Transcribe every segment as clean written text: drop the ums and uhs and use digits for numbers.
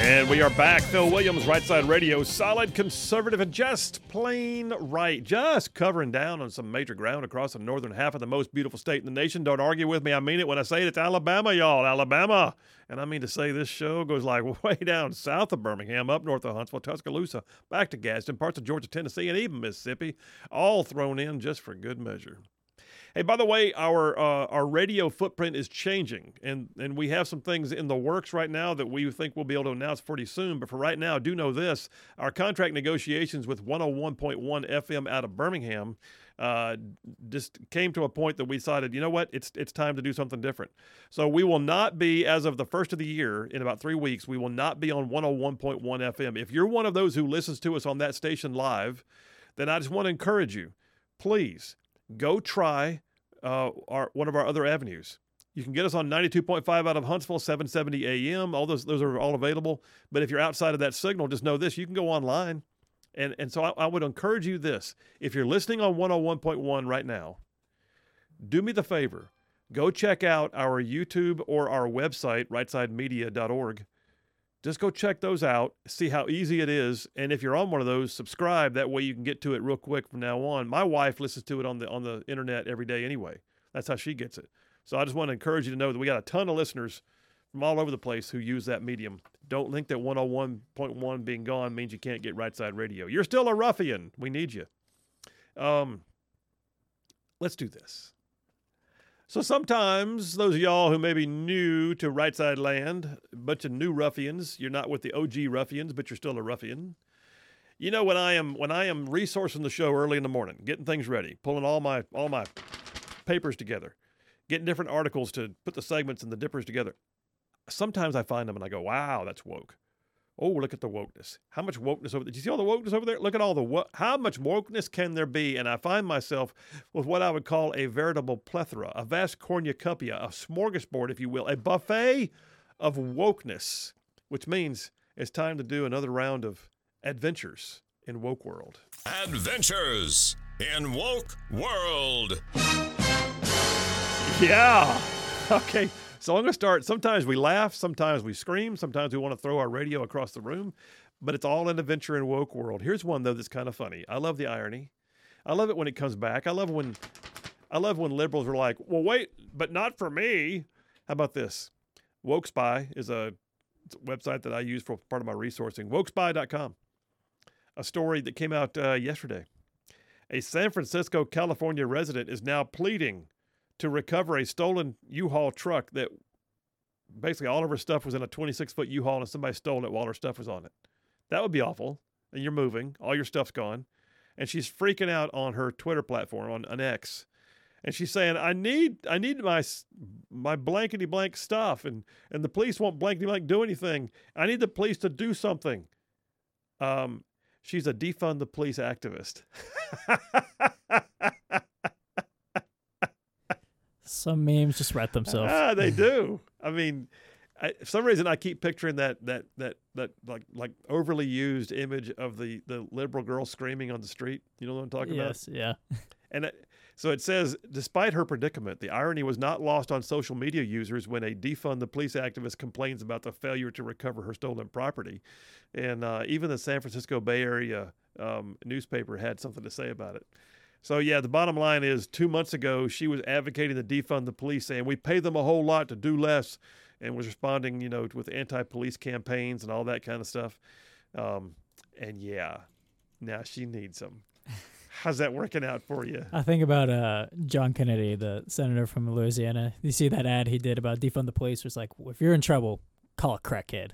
And we are back. Phil Williams, Right Side Radio. Solid, conservative, and just plain right. Just covering down on some major ground across the northern half of the most beautiful state in the nation. Don't argue with me. I mean it when I say it. It's Alabama, y'all. Alabama. And I mean to say this show goes like way down south of Birmingham, up north of Huntsville, Tuscaloosa, back to Gadsden, parts of Georgia, Tennessee, and even Mississippi, all thrown in just for good measure. Hey, by the way, our radio footprint is changing, and we have some things in the works right now that we think we'll be able to announce pretty soon. But for right now, do know this. Our contract negotiations with 101.1 FM out of Birmingham just came to a point that we decided, you know what, it's time to do something different. So we will not be, as of the first of the year, in about 3 weeks, we will not be on 101.1 FM. If you're one of those who listens to us on that station live, then I just want to encourage you, please, go try one of our other avenues. You can get us on 92.5 out of Huntsville, 770 AM. All those are all available. But if you're outside of that signal, just know this: you can go online. And so I would encourage you this: if you're listening on 101.1 right now, do me the favor, go check out our YouTube or our website, rightsidemedia.org. Just go check those out, see how easy it is, and if you're on one of those, subscribe. That way you can get to it real quick from now on. My wife listens to it on the internet every day anyway. That's how she gets it. So I just want to encourage you to know that we got a ton of listeners from all over the place who use that medium. Don't think that 101.1 being gone means you can't get Right Side Radio. You're still a ruffian. We need you. Let's do this. So sometimes those of y'all who may be new to Right Side Land, a bunch of new ruffians, you're not with the OG ruffians, but you're still a ruffian. You know, when I am resourcing the show early in the morning, getting things ready, pulling all my papers together, getting different articles to put the segments and the dippers together, sometimes I find them and I go, wow, that's woke. Oh, look at the wokeness. How much wokeness over there? Do you see all the wokeness over there? Look at all the how much wokeness can there be? And I find myself with what I would call a veritable plethora, a vast cornucopia, a smorgasbord, if you will, a buffet of wokeness, which means it's time to do another round of adventures in woke world. Adventures in woke world. Yeah. Okay. So I'm going to start. Sometimes we laugh, sometimes we scream, sometimes we want to throw our radio across the room, but it's all an adventure in woke world. Here's one, though, that's kind of funny. I love the irony. I love it when it comes back. I love when liberals are like, well, wait, but not for me. How about this? Woke Spy is it's a website that I use for part of my resourcing. Wokespy.com. A story that came out yesterday. A San Francisco, California resident is now pleading to recover a stolen U-Haul truck that basically all of her stuff was in a 26-foot U-Haul and somebody stole it while her stuff was on it. That would be awful. And you're moving. All your stuff's gone. And she's freaking out on her Twitter platform, on an X. And she's saying, I need my blankety blank stuff. And the police won't blankety blank do anything. I need the police to do something. She's a defund the police activist. Some memes just write themselves. They do. I mean, for some reason I keep picturing that like overly used image of the liberal girl screaming on the street. You know what I'm talking about? Yes, yeah. And so it says, despite her predicament, the irony was not lost on social media users when a defund the police activist complains about the failure to recover her stolen property. And even the San Francisco Bay Area newspaper had something to say about it. So, yeah, the bottom line is 2 months ago, she was advocating to defund the police, saying we pay them a whole lot to do less, and was responding, with anti-police campaigns and all that kind of stuff. And, yeah, now she needs them. How's that working out for you? I think about John Kennedy, the senator from Louisiana. You see that ad he did about defund the police? It was like, well, if you're in trouble, call a crackhead.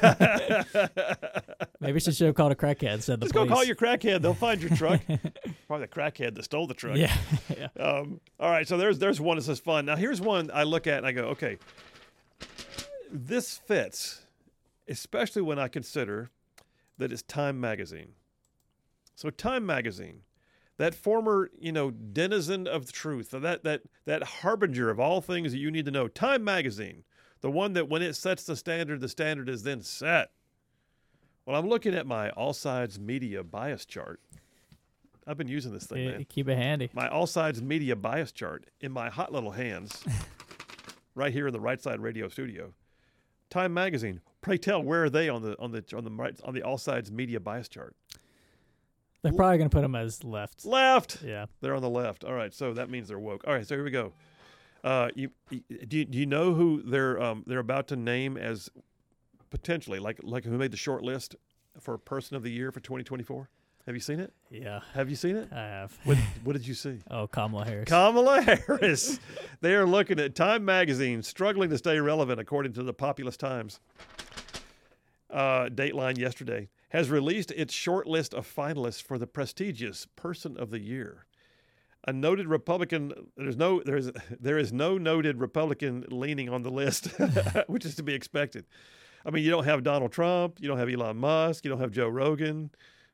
Maybe she should have called a crackhead instead of the Just police. go call your crackhead. They'll find your truck. Probably the crackhead that stole the truck. Yeah. All right, so there's one that says fun. Now, here's one I look at and I go, okay, this fits, especially when I consider that it's Time Magazine. So Time Magazine, that former, denizen of the truth, that harbinger of all things that you need to know, Time Magazine, the one that when it sets the standard is then set. Well, I'm looking at my All Sides Media bias chart. I've been using this thing, man. Keep it handy. My All Sides Media bias chart in my hot little hands right here in the Right Side Radio studio. Time Magazine. Pray tell, where are they on the all sides media bias chart? They're probably going to put them as left. Left. Yeah. They're on the left. All right, so that means they're woke. All right, so here we go. Do you know who they're about to name as potentially like who made the short list for Person of the Year for 2024? Have you seen it? Yeah. Have you seen it? I have. What did you see? Oh, Kamala Harris. Kamala Harris. They are looking at Time Magazine, struggling to stay relevant, according to the Populous Times. Dateline yesterday has released its short list of finalists for the prestigious Person of the Year. A noted Republican, there is no noted Republican leaning on the list, which is to be expected. I mean, you don't have Donald Trump, you don't have Elon Musk, you don't have Joe Rogan.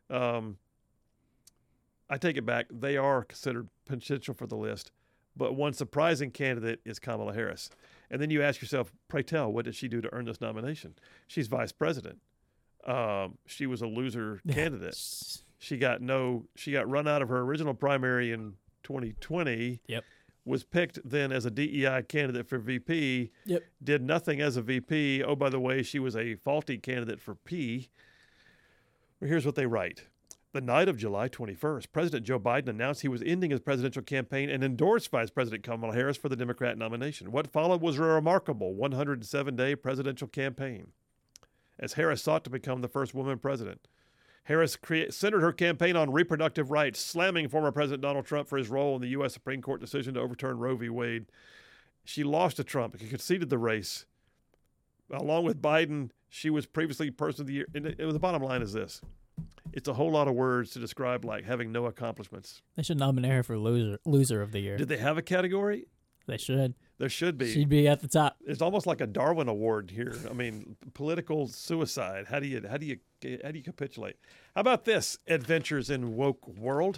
I take it back. They are considered potential for the list, but one surprising candidate is Kamala Harris. And then you ask yourself, pray tell, what did she do to earn this nomination? She's vice president. She was a loser candidate. She got run out of her original primary in 2020. Yep. Was picked then as a DEI candidate for VP. Yep. Did nothing as a VP. Oh, by the way, she was a faulty candidate for P. Well, here's what they write. The night of July 21st, President Joe Biden announced he was ending his presidential campaign and endorsed Vice President Kamala Harris for the Democrat nomination. What followed was a remarkable 107-day presidential campaign, as Harris sought to become the first woman president. Harris centered her campaign on reproductive rights, slamming former President Donald Trump for his role in the U.S. Supreme Court decision to overturn Roe v. Wade. She lost to Trump and conceded the race. Along with Biden, she was previously Person of the Year. And the bottom line is this. It's a whole lot of words to describe like having no accomplishments. They should nominate her for loser of the year. Did they have a category? They should. There should be. She'd be at the top. It's almost like a Darwin Award here. I mean, political suicide. How do you capitulate? How about this? Adventures in Woke World.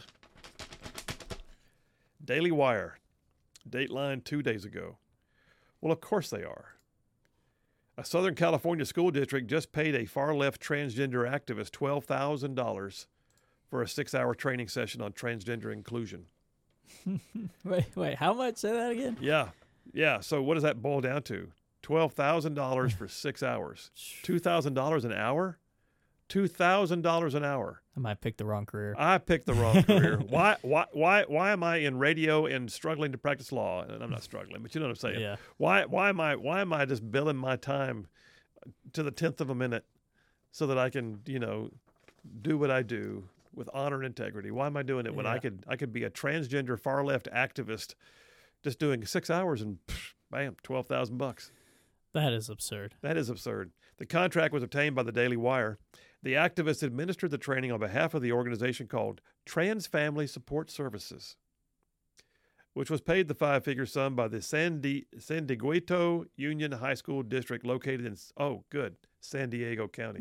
Daily Wire. Dateline 2 days ago. Well, of course they are. A Southern California school district just paid a far-left transgender activist $12,000 for a 6-hour training session on transgender inclusion. Wait, how much? Say that again? Yeah. So what does that boil down to? $12,000 for 6 hours. $2,000 an hour? $2,000 an hour. I might pick the wrong career. I picked the wrong career. Why am I in radio and struggling to practice law? And I'm not struggling, but you know what I'm saying. Yeah. Why am I just billing my time to the 10th of a minute so that I can, do what I do with honor and integrity? Why am I doing it when I could be a transgender far left activist just doing 6 hours and bam, $12,000? That is absurd. That is absurd. The contract was obtained by the Daily Wire. The activists administered the training on behalf of the organization called Trans Family Support Services, which was paid the 5-figure sum by the San Dieguito Union High School District located in, San Diego County.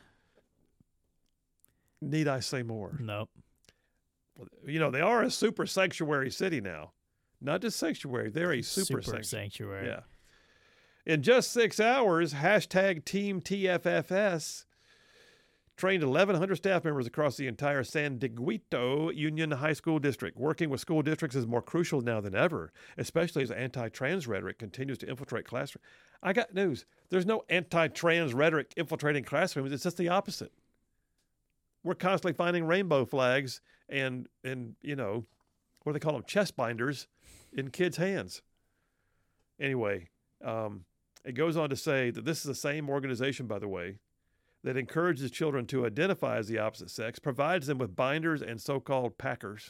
Need I say more? Nope. They are a super sanctuary city now. Not just sanctuary, they're a super sanctuary. Yeah. In just 6 hours, #Team TFFS trained 1,100 staff members across the entire San Dieguito Union High School District. Working with school districts is more crucial now than ever, especially as anti-trans rhetoric continues to infiltrate classrooms. I got news. There's no anti-trans rhetoric infiltrating classrooms. It's just the opposite. We're constantly finding rainbow flags and what do they call them? Chest binders in kids' hands. Anyway, it goes on to say that this is the same organization, by the way, that encourages children to identify as the opposite sex, provides them with binders and so-called packers.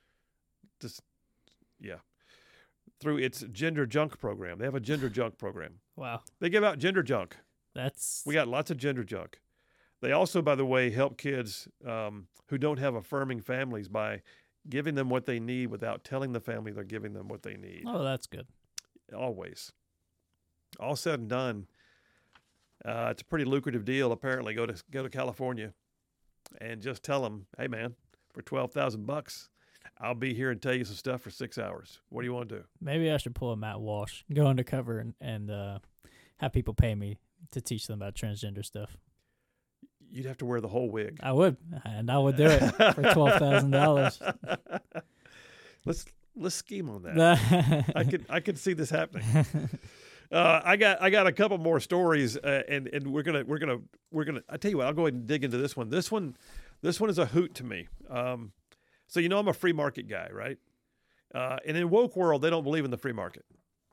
Through its gender junk program. They have a gender junk program. Wow. They give out gender junk. We got lots of gender junk. They also, by the way, help kids who don't have affirming families by giving them what they need without telling the family they're giving them what they need. Oh, that's good. Always. All said and done, it's a pretty lucrative deal. Apparently, go to California and just tell them, "Hey, man, for $12,000, I'll be here and tell you some stuff for 6 hours. What do you want to do?" Maybe I should pull a Matt Walsh, go undercover, and have people pay me to teach them about transgender stuff. You'd have to wear the whole wig. I would, and I would do it for $12,000. Let's scheme on that. I could see this happening. I got a couple more stories, and we're gonna. I tell you what, I'll go ahead and dig into this one. This one is a hoot to me. So I'm a free market guy, right? And in woke world, they don't believe in the free market.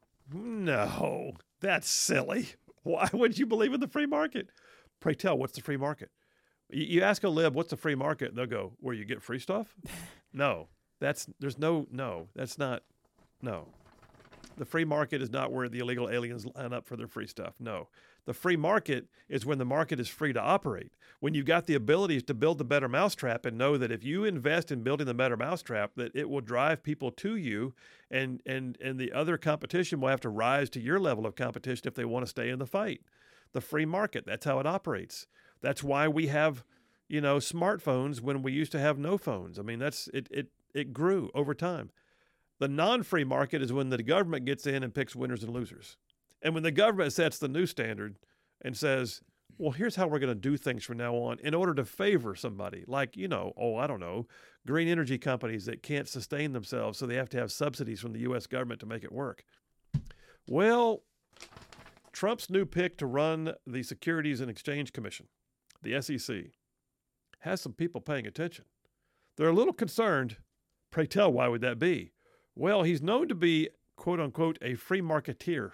No, that's silly. Why would you believe in the free market? Pray tell, what's the free market? You ask a lib, what's the free market? And they'll go, where you get free stuff? No, that's not. No. The free market is not where the illegal aliens line up for their free stuff. No. The free market is when the market is free to operate. When you've got the abilities to build the better mousetrap and know that if you invest in building the better mousetrap, that it will drive people to you and the other competition will have to rise to your level of competition if they want to stay in the fight. The free market, that's how it operates. That's why we have, smartphones when we used to have no phones. I mean, it grew over time. The non-free market is when the government gets in and picks winners and losers. And when the government sets the new standard and says, well, here's how we're going to do things from now on in order to favor somebody like, I don't know, green energy companies that can't sustain themselves, so they have to have subsidies from the U.S. government to make it work. Well, Trump's new pick to run the Securities and Exchange Commission, the SEC, has some people paying attention. They're a little concerned. Pray tell, why would that be? Well, he's known to be, quote unquote, a free marketeer.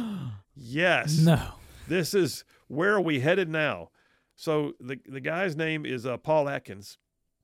Yes. No. This is where are we headed now? So the guy's name is Paul Atkins.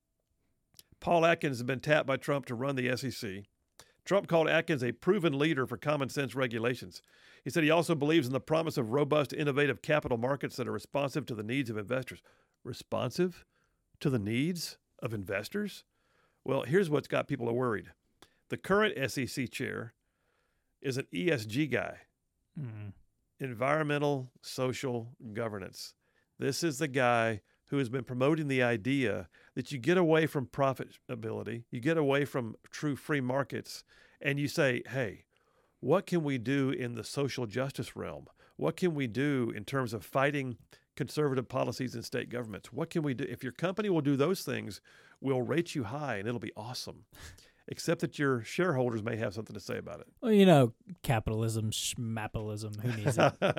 Paul Atkins has been tapped by Trump to run the SEC. Trump called Atkins a proven leader for common sense regulations. He said he also believes in the promise of robust, innovative capital markets that are responsive to the needs of investors. Responsive to the needs of investors? Well, here's what's got people worried. The current SEC chair is an ESG guy, environmental, social governance. This is the guy who has been promoting the idea that you get away from profitability, you get away from true free markets, and you say, hey, what can we do in the social justice realm? What can we do in terms of fighting conservative policies in state governments? What can we do? If your company will do those things, we'll rate you high and it'll be awesome. Except that your shareholders may have something to say about it. Well, capitalism, schmappalism, who needs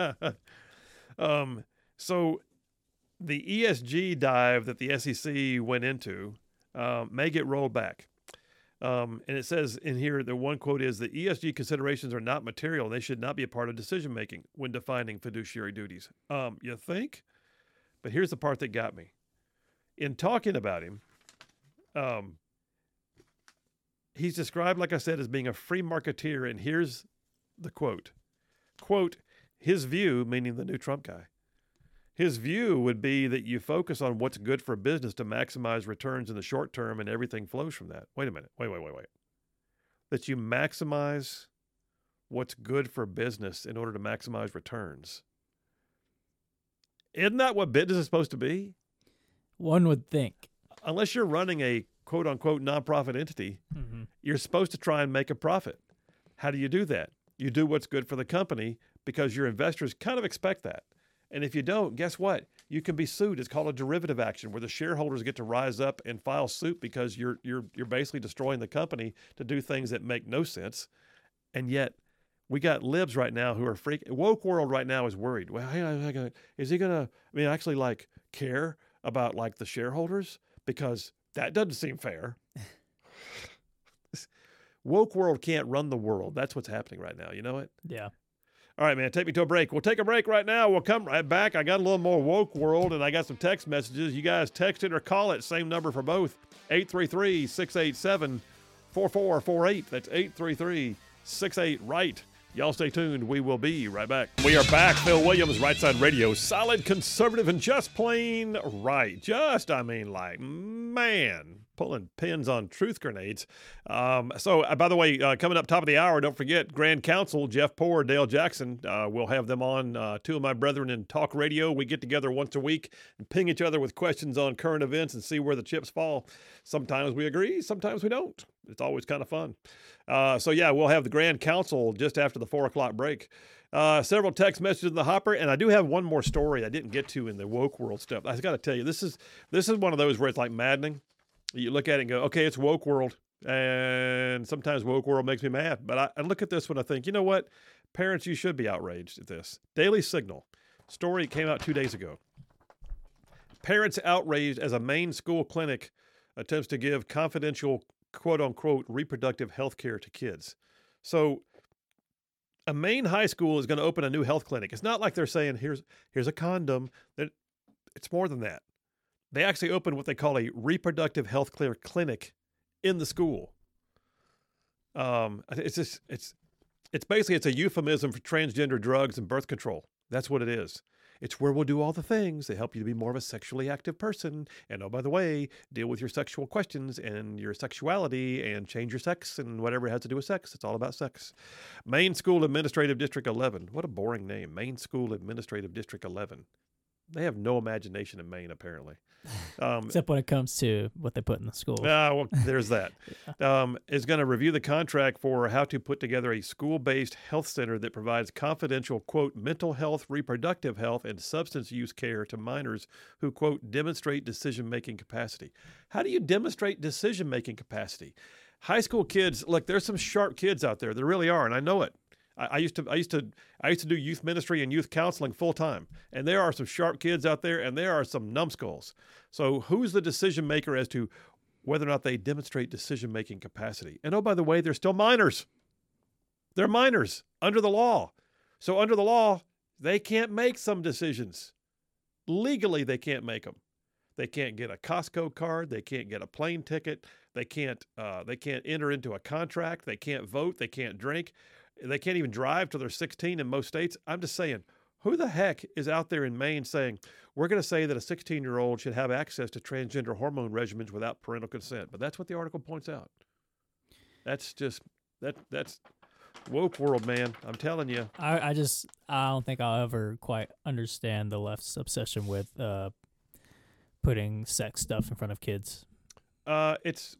it? So the ESG dive that the SEC went into may get rolled back. And it says in here that one quote is that ESG considerations are not material. And they should not be a part of decision-making when defining fiduciary duties. You think? But here's the part that got me. In talking about him, he's described, like I said, as being a free marketeer. And here's the quote. Quote, his view, meaning the new Trump guy, his view would be that you focus on what's good for business to maximize returns in the short term and everything flows from that. Wait a minute. Wait. That you maximize what's good for business in order to maximize returns. Isn't that what business is supposed to be? One would think. Unless you're running a quote-unquote nonprofit entity, you're supposed to try and make a profit. How do you do that? You do what's good for the company because your investors kind of expect that. And if you don't, guess what? You can be sued. It's called a derivative action where the shareholders get to rise up and file suit because you're basically destroying the company to do things that make no sense. And yet we got libs right now who are woke world right now is worried. Well, is he going to, actually care about the shareholders? Because that doesn't seem fair. Woke world can't run the world. That's what's happening right now. You know it? Yeah. All right, man, take me to a break. We'll take a break right now. We'll come right back. I got a little more woke world, and I got some text messages. You guys text it or call it. Same number for both. 833-687-4448. That's 833-68-RIGHT. Y'all stay tuned. We will be right back. We are back. Phil Williams, Right Side Radio. Solid, conservative, and just plain right. Pulling pins on truth grenades. By the way, coming up top of the hour, don't forget Grand Counsel, Jeff Poor, Dale Jackson. We'll have them on, two of my brethren in talk radio. We get together once a week and ping each other with questions on current events and see where the chips fall. Sometimes we agree, sometimes we don't. It's always kind of fun. We'll have the Grand Counsel just after the 4 o'clock break. Several text messages in the hopper, and I do have one more story I didn't get to in the woke world stuff. I got to tell you, this is one of those where it's maddening. You look at it and go, okay, it's woke world. And sometimes woke world makes me mad. But I look at this one, I think, you know what? Parents, you should be outraged at this. Daily Signal. Story came out 2 days ago. Parents outraged as a Maine school clinic attempts to give confidential, quote-unquote, reproductive health care to kids. So a Maine high school is going to open a new health clinic. It's not like they're saying, here's a condom. It's more than that. They actually opened what they call a reproductive health care clinic in the school. It's basically a euphemism for transgender drugs and birth control. That's what it is. It's where we'll do all the things that help you to be more of a sexually active person. And oh, by the way, deal with your sexual questions and your sexuality and change your sex and whatever it has to do with sex. It's all about sex. Maine School Administrative District 11. What a boring name. Maine School Administrative District 11. They have no imagination in Maine, apparently. Except when it comes to what they put in the school. Well, there's that. Is going to review the contract for how to put together a school-based health center that provides confidential, quote, mental health, reproductive health, and substance use care to minors who, quote, demonstrate decision-making capacity. How do you demonstrate decision-making capacity? High school kids, look, there's some sharp kids out there. There really are, and I know it. I used to do youth ministry and youth counseling full time, and there are some sharp kids out there, and there are some numbskulls. So who's the decision maker as to whether or not they demonstrate decision making capacity? And oh, by the way, they're still minors. They're minors under the law. So under the law, they can't make some decisions. Legally, they can't make them. They can't get a Costco card. They can't get a plane ticket. They can't enter into a contract. They can't vote. They can't drink. They can't even drive till they're 16 in most states. I'm just saying, who the heck is out there in Maine saying, we're going to say that a 16-year-old should have access to transgender hormone regimens without parental consent? But that's what the article points out. That's woke world, man. I'm telling you. I don't think I'll ever quite understand the left's obsession with putting sex stuff in front of kids. It's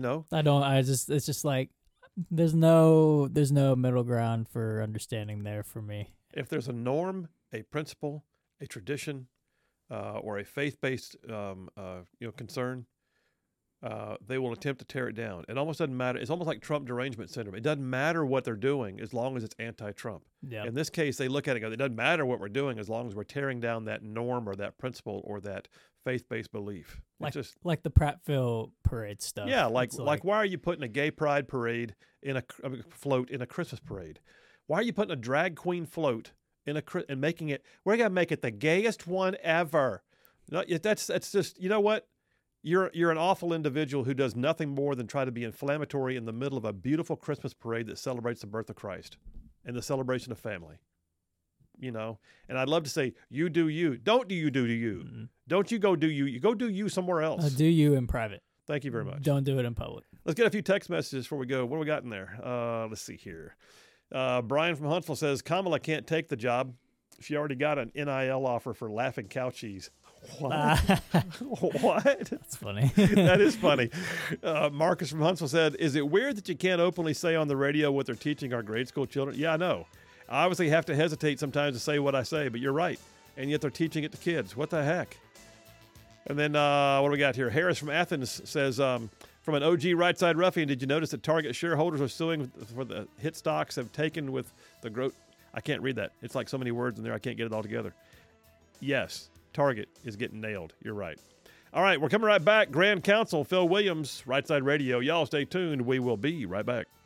just like, there's no middle ground for understanding there for me. If there's a norm, a principle, a tradition, or a faith-based concern, they will attempt to tear it down. It almost doesn't matter. It's almost like Trump derangement syndrome. It doesn't matter what they're doing as long as it's anti-Trump. Yep. In this case, they look at it and go, it doesn't matter what we're doing as long as we're tearing down that norm or that principle or that faith-based belief. Like the Prattville parade stuff. Yeah, like why are you putting a gay pride parade float in a Christmas parade? Why are you putting a drag queen float and making it? We're gonna make it the gayest one ever. No, that's just, you know what? You're an awful individual who does nothing more than try to be inflammatory in the middle of a beautiful Christmas parade that celebrates the birth of Christ and the celebration of family. You know, and I'd love to say, you do you. Don't do you. Mm-hmm. Don't you go do you. You go do you somewhere else. Do you in private. Thank you very much. Don't do it in public. Let's get a few text messages before we go. What do we got in there? Let's see here. Brian from Huntsville says, Kamala can't take the job. She already got an NIL offer for Laughing Cow Cheese. What? What? That's funny. That is funny. Marcus from Huntsville said, is it weird that you can't openly say on the radio what they're teaching our grade school children? Yeah, I know. I obviously have to hesitate sometimes to say what I say, but you're right. And yet they're teaching it to kids. What the heck? And then what do we got here? Harris from Athens says, from an OG right side ruffian, did you notice that Target shareholders are suing for the hit stocks have taken with the growth? I can't read that. It's like so many words in there, I can't get it all together. Yes, Target is getting nailed. You're right. All right, we're coming right back. Grand Counsel Phil Williams, Right Side Radio. Y'all stay tuned. We will be right back.